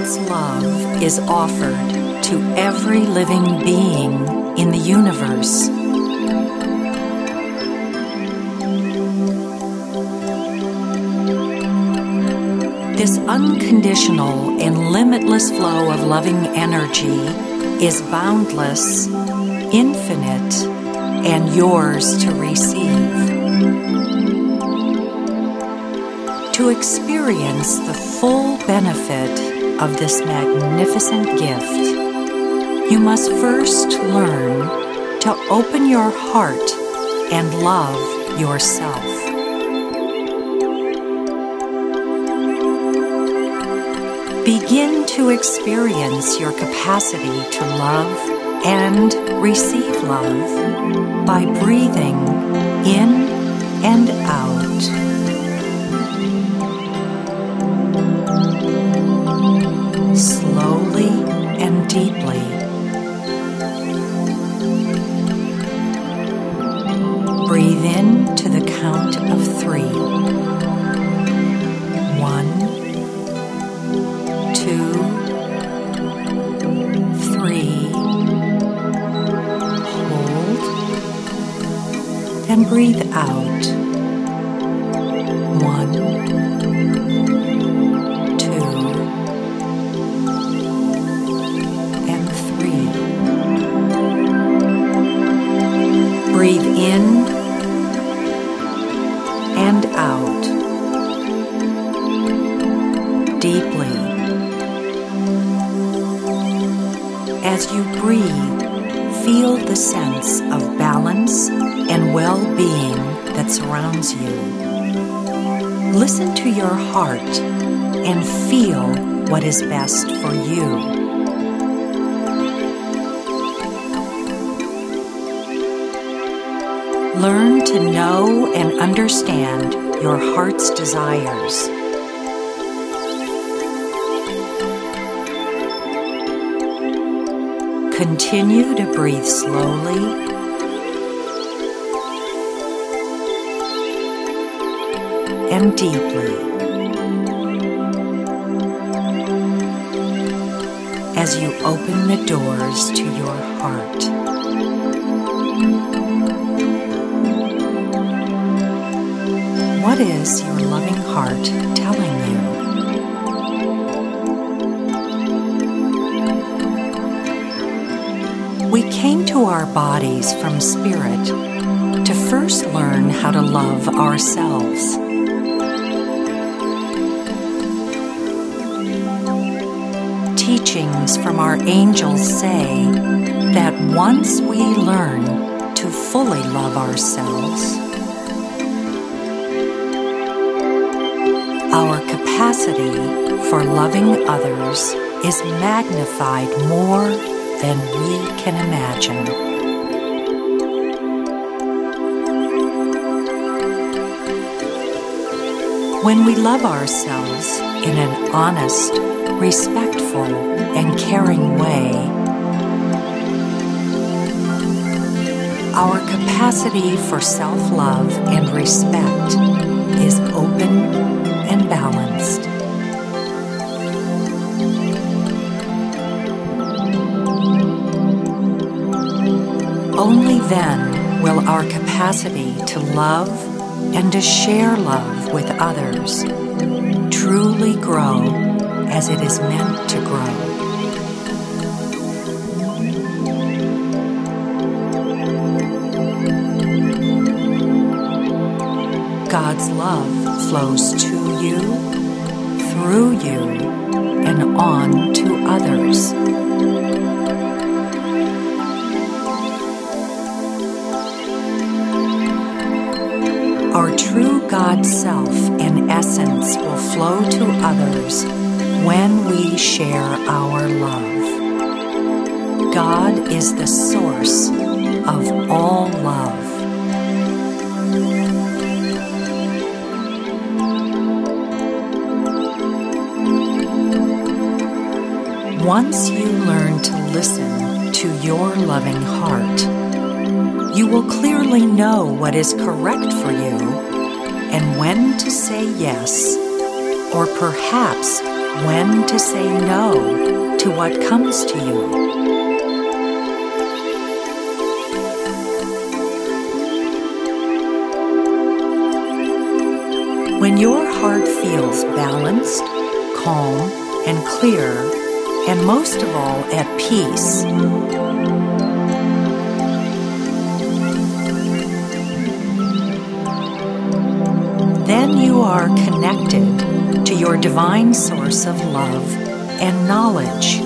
God's love is offered to every living being in the universe. This unconditional and limitless flow of loving energy is boundless, infinite, and yours to receive. To experience the full benefit of this magnificent gift, you must first learn to open your heart and love yourself. Begin to experience your capacity to love and receive love by breathing in and out. Slowly and deeply. Breathe in to the count of 3. 1, 2, 3. Hold and breathe out. 1, 2, and 3. Breathe in and out deeply. As you breathe, feel the sense of balance and well-being that surrounds you. Listen to your heart and feel what is best for you. Learn to know and understand your heart's desires. Continue to breathe slowly and deeply as you open the doors to your heart. What is your loving heart telling you? We came to our bodies from spirit to first learn how to love ourselves. Teachings from our angels say that once we learn to fully love ourselves, our capacity for loving others is magnified more than we can imagine. When we love ourselves in an honest, respectful, and caring way, our capacity for self-love and respect is open and balanced. Only then will our capacity to love and to share love with others truly grow as it is meant to grow. God's love flows to you, through you, and on to others. Our true God self and essence will flow to others when we share our love. God is the source of all love. Once you learn to listen to your loving heart, you will clearly know what is correct for you and when to say yes, or perhaps when to say no to what comes to you. When your heart feels balanced, calm, and clear, and most of all at peace, then you are connected to your divine source of love and knowledge.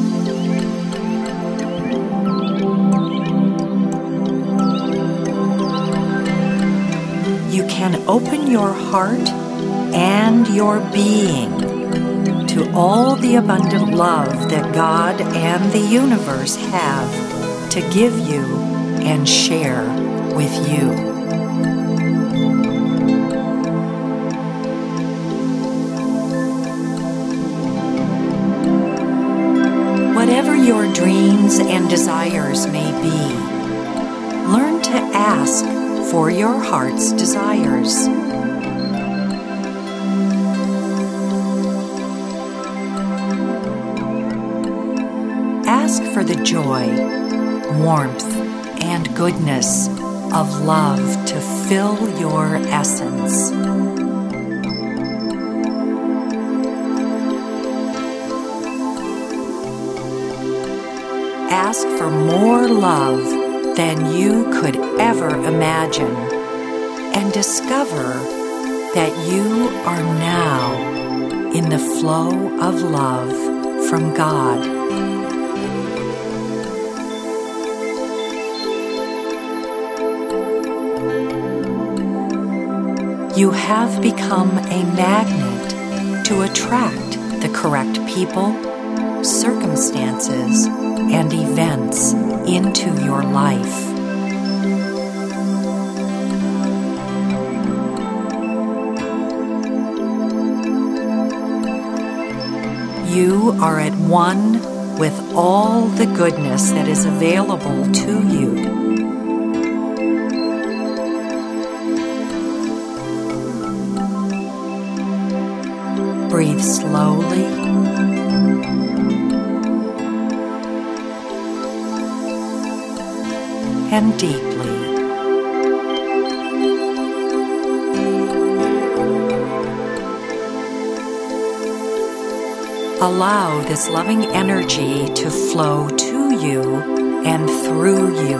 You can open your heart and your being to all the abundant love that God and the universe have to give you and share with you. Whatever your dreams and desires may be, learn to ask for your heart's desires. Ask for the joy, warmth, and goodness of love to fill your essence. Ask for more love than you could ever imagine, and discover that you are now in the flow of love from God. You have become a magnet to attract the correct people, circumstances, and events into your life. You are at one with all the goodness that is available to you. Breathe slowly and deeply. Allow this loving energy to flow to you and through you.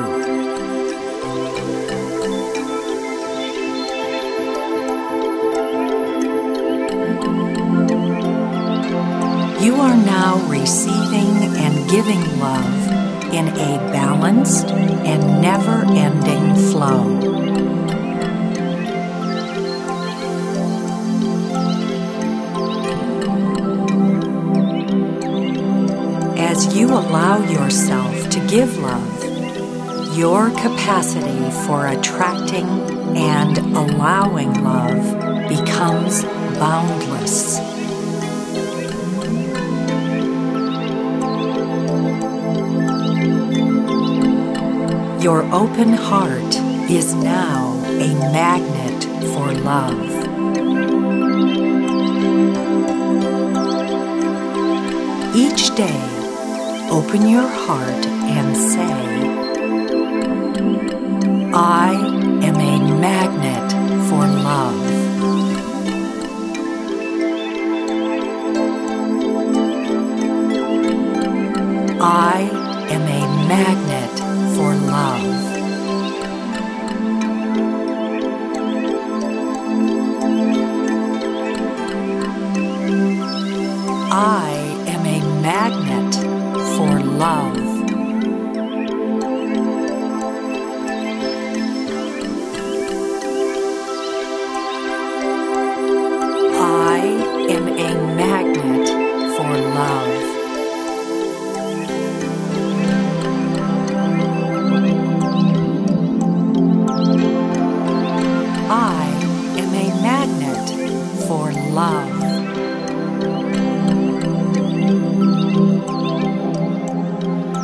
You are now receiving and giving love in a balanced and never-ending flow. As you allow yourself to give love, your capacity for attracting and allowing love becomes boundless. Your open heart is now a magnet for love. Each day, open your heart and say, I am a magnet for love. I am a magnet for love. I am a magnet for love. I am a magnet for love. I am a magnet for love.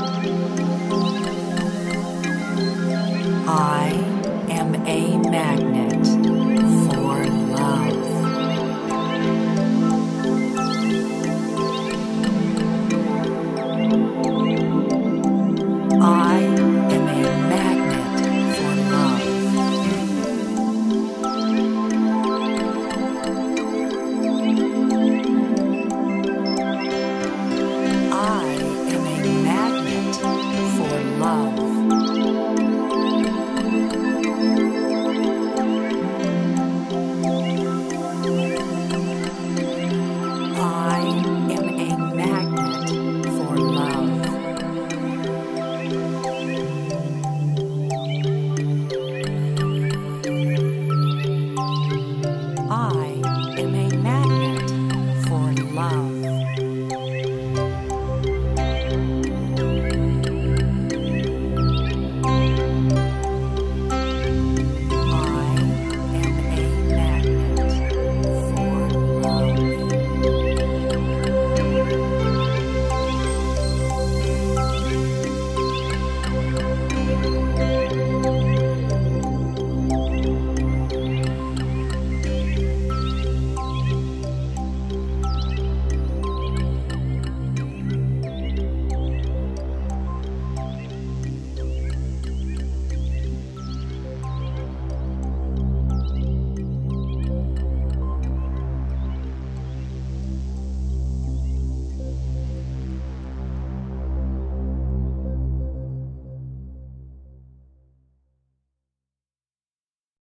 I